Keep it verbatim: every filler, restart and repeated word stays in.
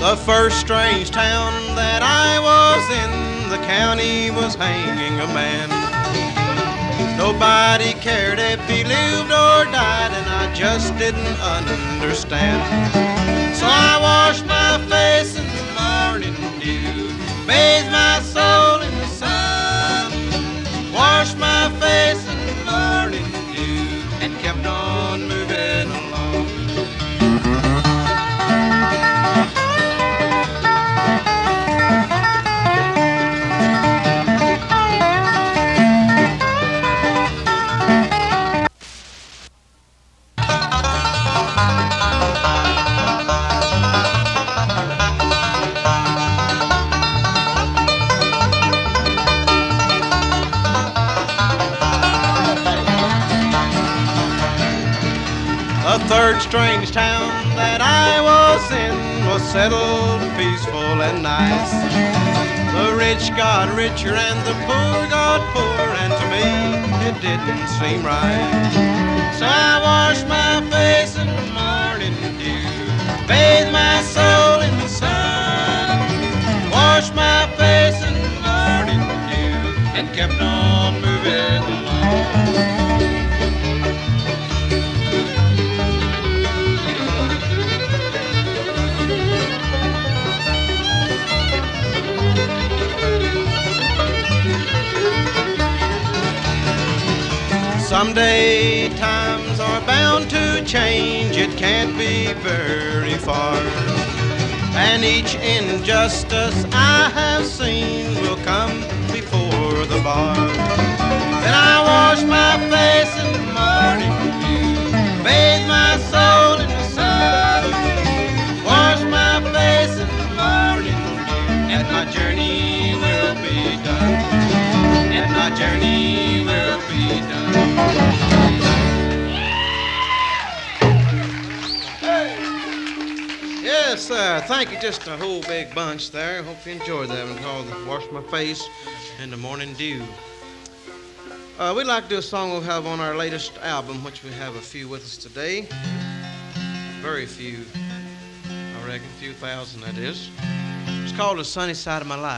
The first strange town that I was in, the county was hanging a man. Nobody cared if he lived or died, and I just didn't understand. So I washed my face in the morning dew, bathed my soul in the sun, washed my face in the morning dew, and kept on moving along. The third strange town that I was in was settled, peaceful, and nice. The rich got richer and the poor got poorer, and to me it didn't seem right. So I washed my face in the morning dew, bathed my soul in the sun, washed my face in the morning dew, and kept on moving along. Someday times are bound to change, it can't be very far, and each injustice I have seen will come before the bar. Then I wash my face in the morning dew, bathe my soul in the sun, wash my face in the morning dew, and my journey will be done, and my journey will be done. Yes, sir. Thank you. Just a whole big bunch there. Hope you enjoyed that one called Wash My Face in the Morning Dew. Uh, we'd like to do a song we'll have on our latest album, which we have a few with us today. Very few. I reckon a few thousand, that is. It's called The Sunny Side of My Life.